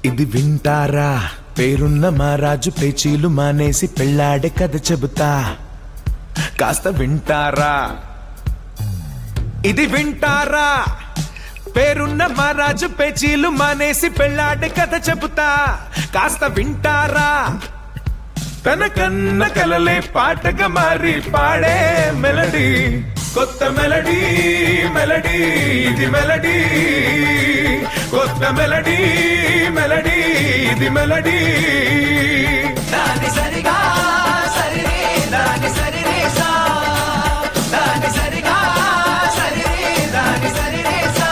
ఇది వింటారా పేరున్న మహారాజు పేచీలు మానేసి పెళ్ళాడే కథ చెబుతా కాస్త వింటారా ఇది వింటారా పేరున్న మహారాజు పేచీలు మానేసి పెళ్ళాడే కథ చెబుతా కాస్త వింటారా తన కన్న కలలే పాటగా మారి పాడే మెలడీ కొత్త మెలడీ మెలడీ ఇది మెలడీ కొత్త మెలడీ మెలడీ ఇది మెలడీ దాని సరిగా సరిరే దాని సరిరే సా దాని సరిగా సరిరే దాని సరిరే సా.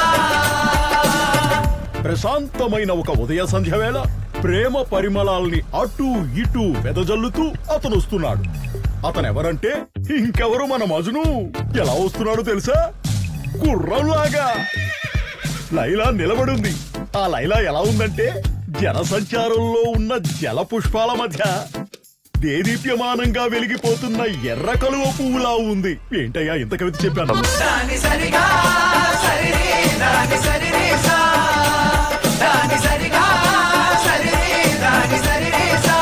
ప్రశాంతమైన ఒక ఉదయ సంధ్య వేళ ప్రేమ పరిమళాల్ని అటూ ఇటూ వెదజల్లుతూ అతను వస్తున్నాడు. అతనెవరంటే ఇంకెవరు మన మజును. ఎలా వస్తున్నాడో తెలుసా? గుర్రంలాగా. లైలా నిలబడుంది. ఆ లైలా ఎలా ఉందంటే జనసంచారంలో ఉన్న జల పుష్పాల మధ్య దేదీప్యమానంగా వెలిగిపోతున్న ఎర్ర కలువ పువ్వులా ఉంది. ఏంటయ్యా ఇంత కవిత చెప్పాను. దాని సరిగా సరిరే దాని సరిరే సా దాని సరిగా సరిరే దాని సరిరే సా.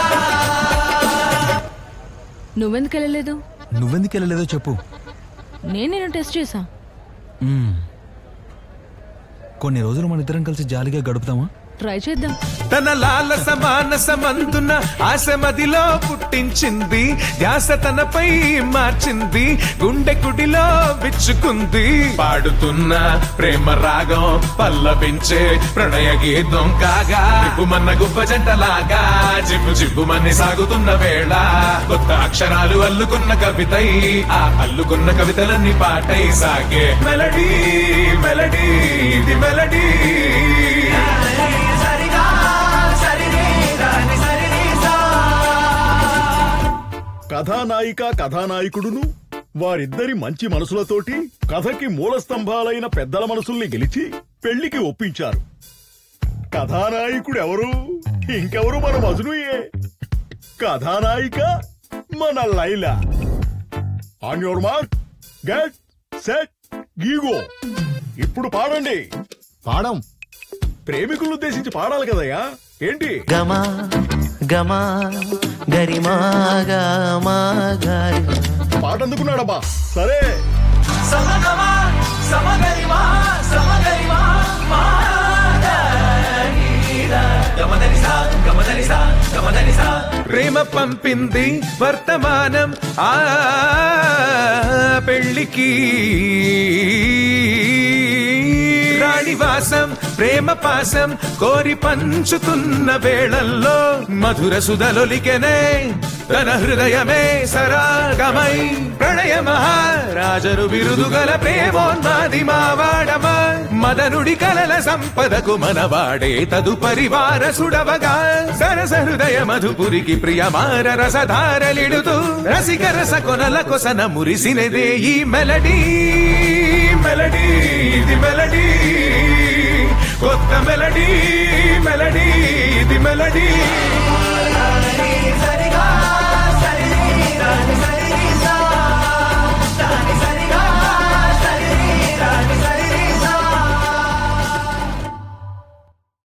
నువ్వెందుకు వెళ్ళలేదు? నువ్వెందుకు వెళ్ళలేదో చెప్పు. నేను టెస్ట్ చేశా. కొన్ని రోజులు మన ఇద్దరం కలిసి జాలీగా గడుపుతామా? ట్రై చేద్దాం. తన లాలస మానసమందున ఆశ మదిలో పుట్టించింది ధ్యాస తనపై మార్చింది గుండె కుడిలో విచ్చుకుంది పాడుతున్న ప్రేమ రాగం పల్లవించే ప్రణయ గీతం కాగా మన గుబ్బ జంటలాగా జిబ్బు జిబ్బుమని సాగుతున్న వేళ కొత్త అక్షరాలు అల్లుకున్న కవితై ఆ అల్లుకున్న కవితలన్నీ పాటై సాగే మెలడీ మెలడీ ఇది మెలడీ. కథానాయిక కథానాయకుడును వారిద్దరి మంచి మనసులతోటి కథకి మూల స్తంభాలైన పెద్దల మనసుల్ని గెలిచి పెళ్లికి ఒప్పించారు. కథానాయకుడు ఎవరు? ఇంకెవరు మన మజునుయే. కథానాయిక మన Laila. On your mark get set గీగో. ఇప్పుడు పాడండి. పాడం. ప్రేమికులను ఉద్దేశించి పాడాలి కదయ్యా. ఏంటి? గమా గమా గరిమా గమా గరి. పాట అందుకున్నాడబ్బా. సరే. సమగమా సమగరిమా సమగరిమా మా గరిరా గమదనిసా గమదనిసా గమదనిసా. ప్రేమ పంపింది వర్తమానం ఆ పెళ్లికి రాణివాసం ప్రేమ పాసం కోరి పంచుతున్న వేళల్లో మధుర సుధలొలికెనే తన హృదయమే సరాగమై ప్రణయ మహారాజరు బిరుదుగల ప్రేమోన్మాది మావాడమా మదనుడి కలల సంపదకు మనవాడే తదుపరి వారసుడవగా సరస హృదయ మధుపురికి ప్రియమార రసధారలిడుతూ రసిక రస కొనల కొసన మురిసినదే ఈ మెలడీ మెలడీ ఇది మెలడీ కొత్త మెలడీ మెలడీ ఇది మెలడీ.